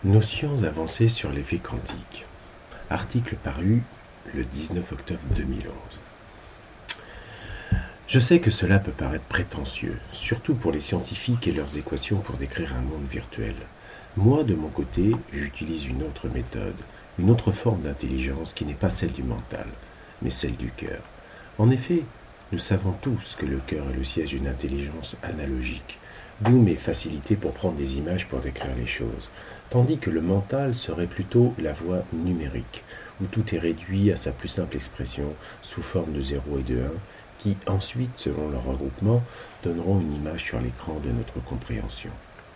Notions avancées sur l'effet quantique. Article paru le 19 octobre 2011. Je sais que cela peut paraître prétentieux, surtout pour les scientifiques et leurs équations pour décrire un monde virtuel. Moi, de mon côté, j'utilise une autre méthode, une autre forme d'intelligence qui n'est pas celle du mental, mais celle du cœur. En effet, nous savons tous que le cœur est le siège d'une intelligence analogique, d'où mes facilités pour prendre des images pour décrire les choses, tandis que le mental serait plutôt la voie numérique, où tout est réduit à sa plus simple expression sous forme de 0 et de 1, qui ensuite, selon leur regroupement, donneront une image sur l'écran de notre compréhension.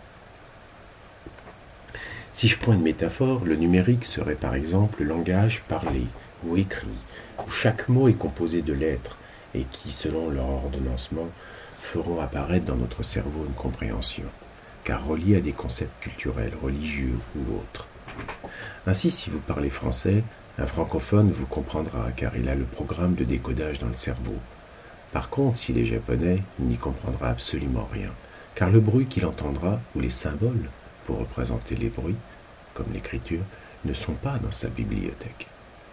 Si je prends une métaphore, le numérique serait par exemple le langage parlé ou écrit, où chaque mot est composé de lettres et qui, selon leur ordonnancement, feront apparaître dans notre cerveau une compréhension, car relié à des concepts culturels, religieux ou autres. Ainsi, si vous parlez français, un francophone vous comprendra, car il a le programme de décodage dans le cerveau. Par contre, s'il est japonais, il n'y comprendra absolument rien, car le bruit qu'il entendra, ou les symboles, pour représenter les bruits, comme l'écriture, ne sont pas dans sa bibliothèque.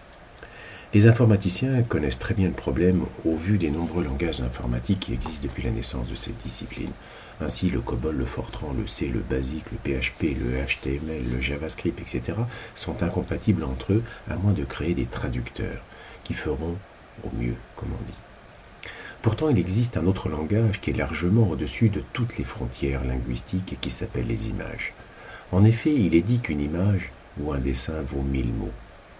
Les informaticiens connaissent très bien le problème au vu des nombreux langages informatiques qui existent depuis la naissance de cette discipline. Ainsi, le COBOL, le Fortran, le C, le BASIC, le PHP, le HTML, le JavaScript, etc. sont incompatibles entre eux, à moins de créer des traducteurs, qui feront au mieux, comme on dit. Pourtant, il existe un autre langage qui est largement au-dessus de toutes les frontières linguistiques et qui s'appelle les images. En effet, il est dit qu'une image ou un dessin vaut 1000 mots.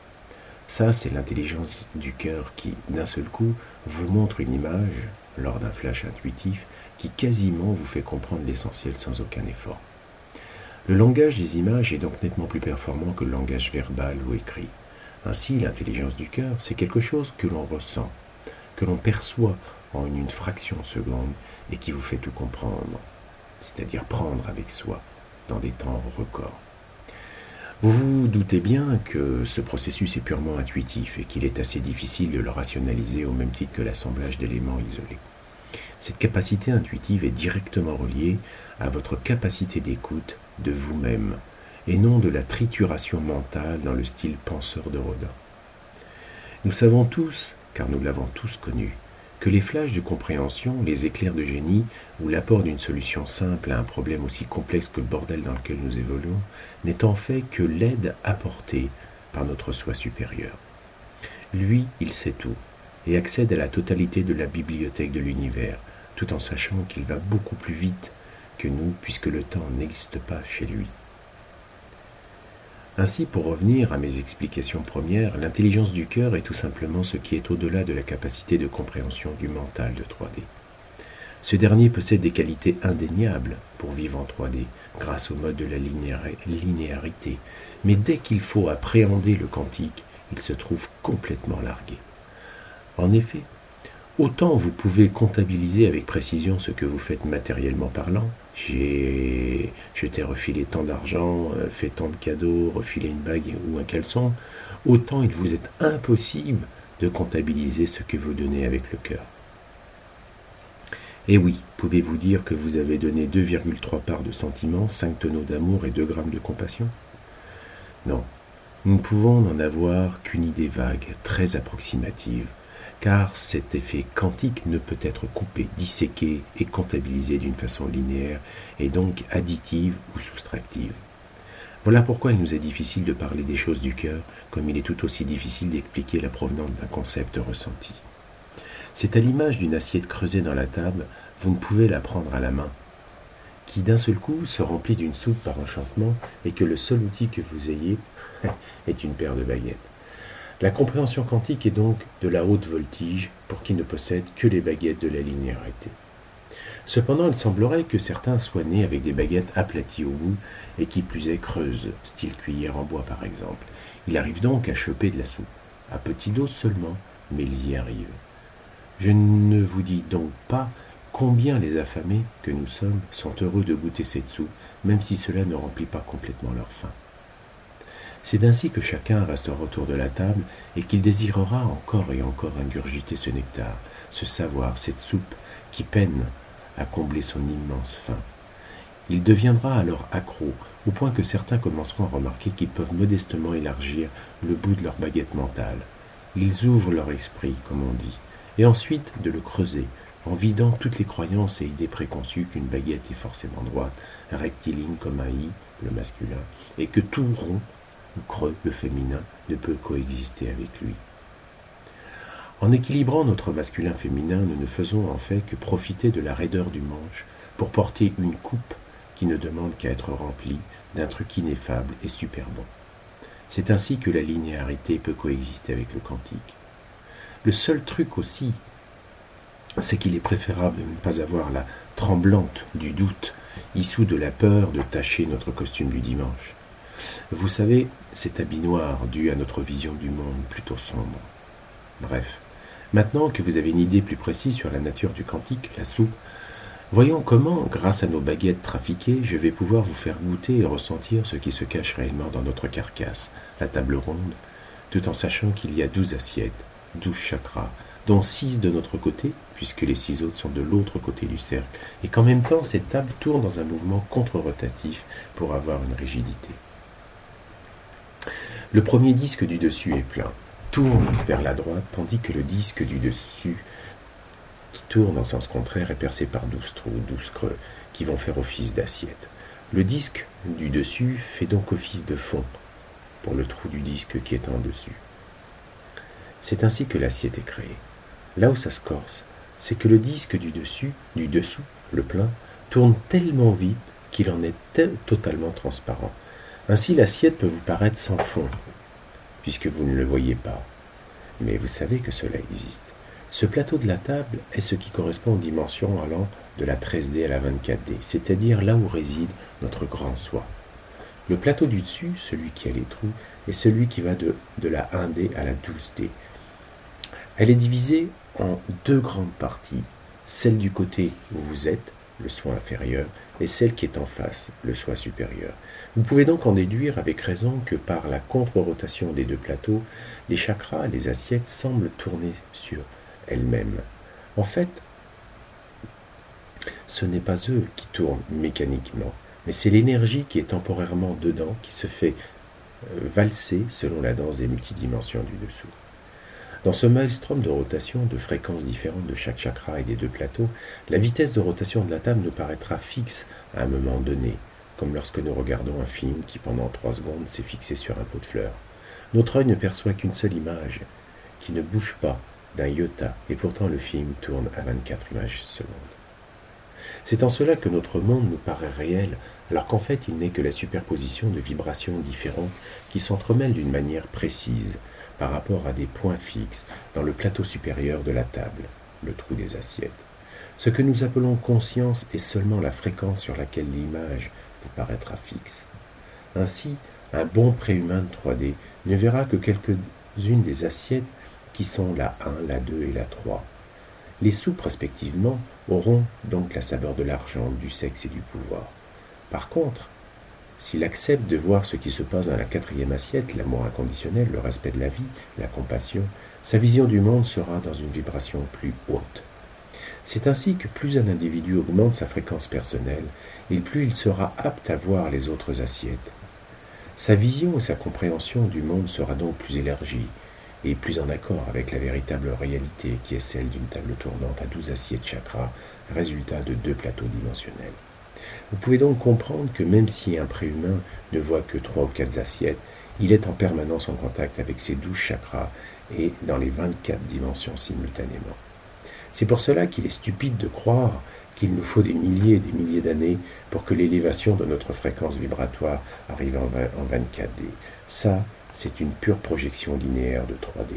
Ça, c'est l'intelligence du cœur qui, d'un seul coup, vous montre une image, lors d'un flash intuitif, qui quasiment vous fait comprendre l'essentiel sans aucun effort. Le langage des images est donc nettement plus performant que le langage verbal ou écrit. Ainsi, l'intelligence du cœur, c'est quelque chose que l'on ressent, que l'on perçoit en une fraction de seconde et qui vous fait tout comprendre, c'est-à-dire prendre avec soi, dans des temps records. Vous vous doutez bien que ce processus est purement intuitif et qu'il est assez difficile de le rationaliser au même titre que l'assemblage d'éléments isolés. Cette capacité intuitive est directement reliée à votre capacité d'écoute de vous-même et non de la trituration mentale dans le style penseur de Rodin. Nous savons tous, car nous l'avons tous connu, que les flashs de compréhension, les éclairs de génie ou l'apport d'une solution simple à un problème aussi complexe que le bordel dans lequel nous évoluons n'est en fait que l'aide apportée par notre soi supérieur. Lui, il sait tout et accède à la totalité de la bibliothèque de l'univers, tout en sachant qu'il va beaucoup plus vite que nous puisque le temps n'existe pas chez lui. Ainsi, pour revenir à mes explications premières, l'intelligence du cœur est tout simplement ce qui est au-delà de la capacité de compréhension du mental de 3D. Ce dernier possède des qualités indéniables pour vivre en 3D, grâce au mode de la linéarité, mais dès qu'il faut appréhender le quantique, il se trouve complètement largué. En effet, autant vous pouvez comptabiliser avec précision ce que vous faites matériellement parlant, je t'ai refilé tant d'argent, fait tant de cadeaux, refilé une bague ou un caleçon, autant il vous est impossible de comptabiliser ce que vous donnez avec le cœur. Et oui, pouvez-vous dire que vous avez donné 2,3 parts de sentiments, 5 tonneaux d'amour et 2 grammes de compassion? Non, nous ne pouvons n'en avoir qu'une idée vague, très approximative, car cet effet quantique ne peut être coupé, disséqué et comptabilisé d'une façon linéaire et donc additive ou soustractive. Voilà pourquoi il nous est difficile de parler des choses du cœur, comme il est tout aussi difficile d'expliquer la provenance d'un concept ressenti. C'est à l'image d'une assiette creusée dans la table, vous ne pouvez la prendre à la main, qui d'un seul coup se remplit d'une soupe par enchantement et que le seul outil que vous ayez est une paire de baguettes. La compréhension quantique est donc de la haute voltige pour qui ne possède que les baguettes de la linéarité. Cependant, il semblerait que certains soient nés avec des baguettes aplaties au bout et qui plus est creuses, style cuillère en bois par exemple. Il arrive donc à choper de la soupe, à petite dose seulement, mais ils y arrivent. Je ne vous dis donc pas combien les affamés que nous sommes sont heureux de goûter cette soupe, même si cela ne remplit pas complètement leur faim. C'est ainsi que chacun restera autour de la table et qu'il désirera encore et encore ingurgiter ce nectar, ce savoir, cette soupe qui peine à combler son immense faim. Il deviendra alors accro, au point que certains commenceront à remarquer qu'ils peuvent modestement élargir le bout de leur baguette mentale. Ils ouvrent leur esprit, comme on dit, et ensuite de le creuser, en vidant toutes les croyances et idées préconçues qu'une baguette est forcément droite, rectiligne comme un i, le masculin, et que tout rond ou creux, le féminin, ne peut coexister avec lui. En équilibrant notre masculin-féminin, nous ne faisons en fait que profiter de la raideur du manche pour porter une coupe qui ne demande qu'à être remplie d'un truc ineffable et super bon. C'est ainsi que la linéarité peut coexister avec le quantique. Le seul truc aussi, c'est qu'il est préférable de ne pas avoir la tremblante du doute, issue de la peur de tacher notre costume du dimanche. Vous savez, cet habit noir dû à notre vision du monde plutôt sombre. Bref, maintenant que vous avez une idée plus précise sur la nature du quantique, la soupe, voyons comment, grâce à nos baguettes trafiquées, je vais pouvoir vous faire goûter et ressentir ce qui se cache réellement dans notre carcasse, la table ronde, tout en sachant qu'il y a 12 assiettes, 12 chakras, dont 6 de notre côté, puisque les 6 autres sont de l'autre côté du cercle, et qu'en même temps cette table tourne dans un mouvement contre-rotatif pour avoir une rigidité. Le premier disque du dessus est plein, tourne vers la droite, tandis que le disque du dessus, qui tourne en sens contraire, est percé par 12 trous, 12 creux, qui vont faire office d'assiette. Le disque du dessus fait donc office de fond, pour le trou du disque qui est en dessus. C'est ainsi que l'assiette est créée. Là où ça se corse, c'est que le disque du dessous, le plein, tourne tellement vite qu'il en est totalement transparent. Ainsi, l'assiette peut vous paraître sans fond, puisque vous ne le voyez pas. Mais vous savez que cela existe. Ce plateau de la table est ce qui correspond aux dimensions allant de la 13D à la 24D, c'est-à-dire là où réside notre grand soi. Le plateau du dessus, celui qui a les trous, est celui qui va de la 1D à la 12D. Elle est divisée en deux grandes parties, celle du côté où vous êtes, le soi inférieur, et celle qui est en face, le soi supérieur. Vous pouvez donc en déduire avec raison que par la contre-rotation des deux plateaux, les chakras, les assiettes semblent tourner sur elles-mêmes. En fait, ce n'est pas eux qui tournent mécaniquement, mais c'est l'énergie qui est temporairement dedans qui se fait valser selon la danse des multidimensions du dessous. Dans ce maelstrom de rotation, de fréquences différentes de chaque chakra et des deux plateaux, la vitesse de rotation de la table nous paraîtra fixe à un moment donné, comme lorsque nous regardons un film qui pendant 3 secondes s'est fixé sur un pot de fleurs. Notre œil ne perçoit qu'une seule image, qui ne bouge pas d'un iota, et pourtant le film tourne à 24 images secondes. C'est en cela que notre monde nous paraît réel, alors qu'en fait il n'est que la superposition de vibrations différentes qui s'entremêlent d'une manière précise, par rapport à des points fixes dans le plateau supérieur de la table, le trou des assiettes. Ce que nous appelons conscience est seulement la fréquence sur laquelle l'image vous paraîtra fixe. Ainsi, un bon préhumain de 3D ne verra que quelques-unes des assiettes qui sont la 1, la 2 et la 3. Les soupes, respectivement, auront donc la saveur de l'argent, du sexe et du pouvoir. Par contre, s'il accepte de voir ce qui se passe dans la 4e assiette, l'amour inconditionnel, le respect de la vie, la compassion, sa vision du monde sera dans une vibration plus haute. C'est ainsi que plus un individu augmente sa fréquence personnelle, et plus il sera apte à voir les autres assiettes. Sa vision et sa compréhension du monde sera donc plus élargie, et plus en accord avec la véritable réalité qui est celle d'une table tournante à 12 assiettes chakras, résultat de 2 plateaux dimensionnels. Vous pouvez donc comprendre que même si un préhumain ne voit que 3 ou 4 assiettes, il est en permanence en contact avec ses 12 chakras et dans les 24 dimensions simultanément. C'est pour cela qu'il est stupide de croire qu'il nous faut des milliers et des milliers d'années pour que l'élévation de notre fréquence vibratoire arrive en 24D. Ça, c'est une pure projection linéaire de 3D.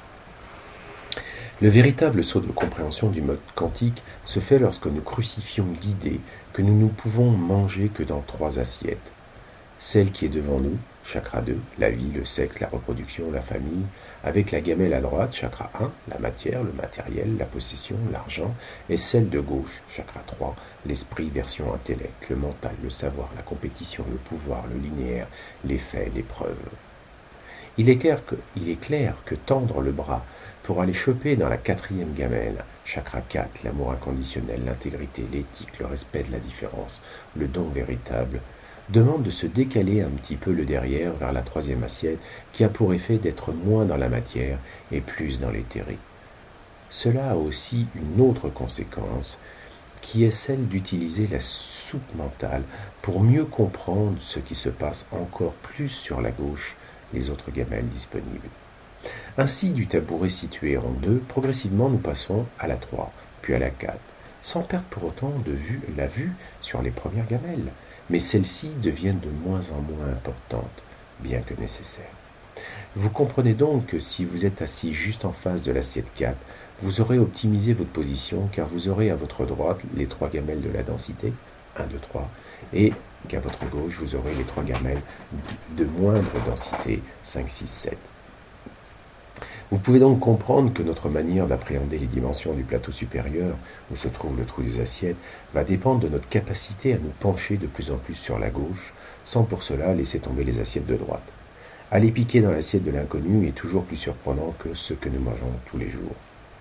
Le véritable saut de compréhension du mode quantique se fait lorsque nous crucifions l'idée que nous ne pouvons manger que dans 3 assiettes. Celle qui est devant nous, chakra 2, la vie, le sexe, la reproduction, la famille, avec la gamelle à droite, chakra 1, la matière, le matériel, la possession, l'argent, et celle de gauche, chakra 3, l'esprit, version intellect, le mental, le savoir, la compétition, le pouvoir, le linéaire, les faits, les preuves. Il est clair que tendre le bras pour aller choper dans la 4e gamelle, chakra 4, l'amour inconditionnel, l'intégrité, l'éthique, le respect de la différence, le don véritable, demande de se décaler un petit peu le derrière vers la 3e assiette qui a pour effet d'être moins dans la matière et plus dans l'éthérique. Cela a aussi une autre conséquence qui est celle d'utiliser la soupe mentale pour mieux comprendre ce qui se passe encore plus sur la gauche, les autres gamelles disponibles. Ainsi, du tabouret situé en 2, progressivement nous passons à la 3, puis à la 4, sans perdre pour autant de vue la vue sur les premières gamelles, mais celles-ci deviennent de moins en moins importantes, bien que nécessaires. Vous comprenez donc que si vous êtes assis juste en face de l'assiette 4, vous aurez optimisé votre position car vous aurez à votre droite les 3 gamelles de la densité, 1, 2, 3, et qu'à votre gauche, vous aurez les 3 gamelles de moindre densité, 5, 6, 7. Vous pouvez donc comprendre que notre manière d'appréhender les dimensions du plateau supérieur, où se trouve le trou des assiettes, va dépendre de notre capacité à nous pencher de plus en plus sur la gauche, sans pour cela laisser tomber les assiettes de droite. Aller piquer dans l'assiette de l'inconnu est toujours plus surprenant que ce que nous mangeons tous les jours.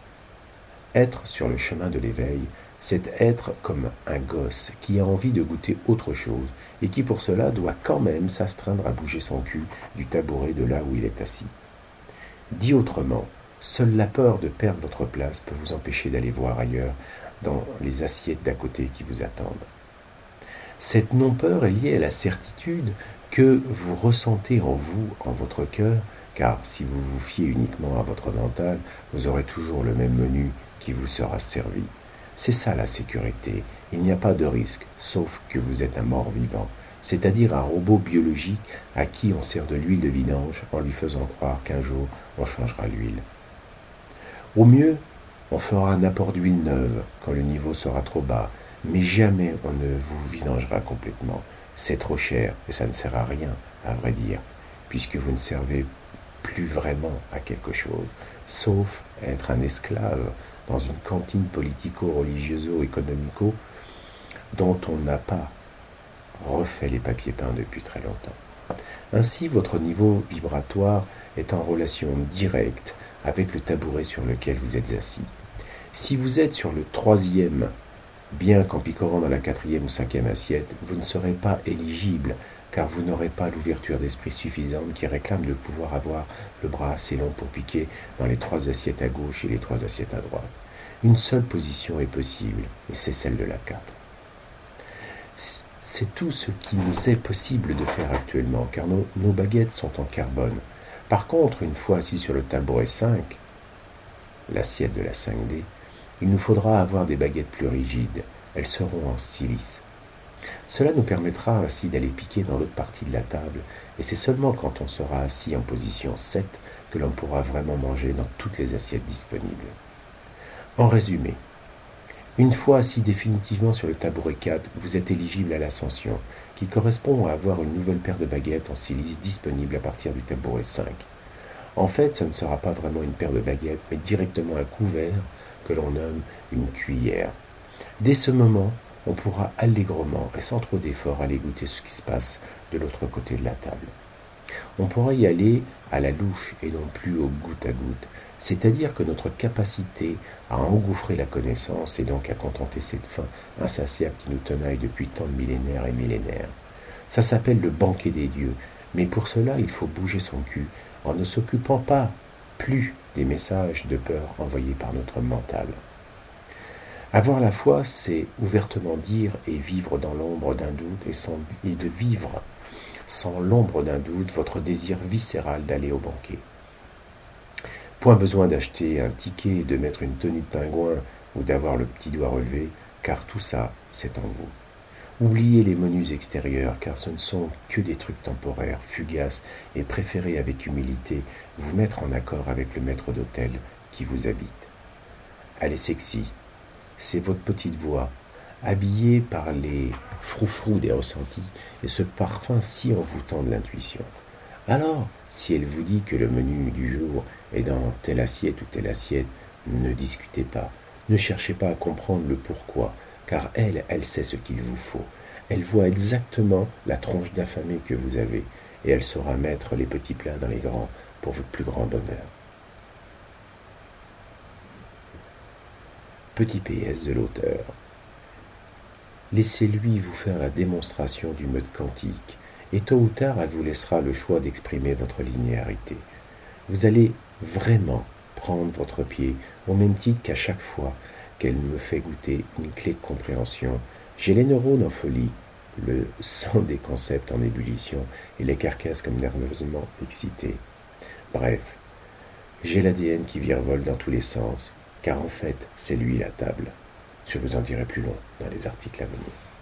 Être sur le chemin de l'éveil, c'est être comme un gosse qui a envie de goûter autre chose et qui pour cela doit quand même s'astreindre à bouger son cul du tabouret de là où il est assis. Dit autrement, seule la peur de perdre votre place peut vous empêcher d'aller voir ailleurs dans les assiettes d'à côté qui vous attendent. Cette non-peur est liée à la certitude que vous ressentez en vous, en votre cœur, car si vous vous fiez uniquement à votre mental, vous aurez toujours le même menu qui vous sera servi. C'est ça la sécurité, il n'y a pas de risque, sauf que vous êtes un mort-vivant, c'est-à-dire un robot biologique à qui on sert de l'huile de vidange en lui faisant croire qu'un jour on changera l'huile. Au mieux, on fera un apport d'huile neuve quand le niveau sera trop bas, mais jamais on ne vous vidangera complètement. C'est trop cher et ça ne sert à rien, à vrai dire, puisque vous ne servez plus vraiment à quelque chose, sauf être un esclave dans une cantine politico-religioso-économico dont on n'a pas refait les papiers peints depuis très longtemps. Ainsi, votre niveau vibratoire est en relation directe avec le tabouret sur lequel vous êtes assis. Si vous êtes sur le 3e, bien qu'en picorant dans la 4e ou 5e assiette, vous ne serez pas éligible, car vous n'aurez pas l'ouverture d'esprit suffisante qui réclame de pouvoir avoir le bras assez long pour piquer dans les 3 assiettes à gauche et les 3 assiettes à droite. Une seule position est possible, et c'est celle de la 4. C'est tout ce qui nous est possible de faire actuellement, car nos baguettes sont en carbone. Par contre, une fois assis sur le tabouret 5, l'assiette de la 5D, il nous faudra avoir des baguettes plus rigides. Elles seront en silice. Cela nous permettra ainsi d'aller piquer dans l'autre partie de la table, et c'est seulement quand on sera assis en position 7 que l'on pourra vraiment manger dans toutes les assiettes disponibles. En résumé, une fois assis définitivement sur le tabouret 4, vous êtes éligible à l'ascension, qui correspond à avoir une nouvelle paire de baguettes en silice disponible à partir du tabouret 5. En fait, ce ne sera pas vraiment une paire de baguettes, mais directement un couvert que l'on nomme une cuillère. Dès ce moment, on pourra allègrement et sans trop d'effort aller goûter ce qui se passe de l'autre côté de la table. On pourra y aller à la louche et non plus au goutte à goutte, c'est-à-dire que notre capacité à engouffrer la connaissance et donc à contenter cette faim insatiable qui nous tenaille depuis tant de millénaires et millénaires. Ça s'appelle le banquet des dieux, mais pour cela il faut bouger son cul en ne s'occupant pas plus des messages de peur envoyés par notre mental. Avoir la foi, c'est ouvertement dire et vivre dans l'ombre d'un doute et de vivre sans l'ombre d'un doute votre désir viscéral d'aller au banquet. Point besoin d'acheter un ticket, de mettre une tenue de pingouin ou d'avoir le petit doigt relevé, car tout ça, c'est en vous. Oubliez les menus extérieurs, car ce ne sont que des trucs temporaires, fugaces, et préférez avec humilité vous mettre en accord avec le maître d'hôtel qui vous habite. Allez sexy, c'est votre petite voix, habillée par les froufrous des ressentis et ce parfum si envoûtant de l'intuition. Alors, si elle vous dit que le menu du jour est dans telle assiette ou telle assiette, ne discutez pas, ne cherchez pas à comprendre le pourquoi, car elle sait ce qu'il vous faut. Elle voit exactement la tronche d'affamé que vous avez, et elle saura mettre les petits plats dans les grands pour votre plus grand bonheur. Petit PS de l'auteur. Laissez-lui vous faire la démonstration du mode quantique, et tôt ou tard, elle vous laissera le choix d'exprimer votre linéarité. Vous allez vraiment prendre votre pied, au même titre qu'à chaque fois qu'elle me fait goûter une clé de compréhension. J'ai les neurones en folie, le sang des concepts en ébullition, et les carcasses comme nerveusement excitées. Bref, j'ai l'ADN qui virevolte dans tous les sens, car en fait, c'est lui la table. Je vous en dirai plus long dans les articles à venir.